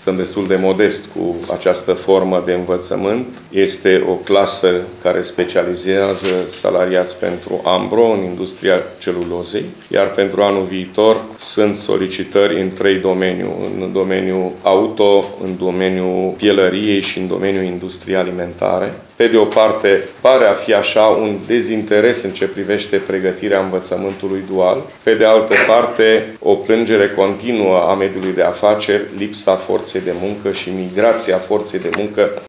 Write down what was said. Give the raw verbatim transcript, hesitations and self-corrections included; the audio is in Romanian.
Suntem destul de modest cu această formă de învățământ. Este o clasă care specializează salariați pentru Ambro în industria celulozei, iar pentru anul viitor sunt solicitări în trei domenii, în domeniul auto, în domeniul pielăriei și în domeniul industriei alimentare. Pe de o parte, pare a fi așa un dezinteres în ce privește pregătirea învățământului dual. Pe de altă parte, o plângere continuă a mediului de afaceri, lipsa forței de muncă și migrația forței de muncă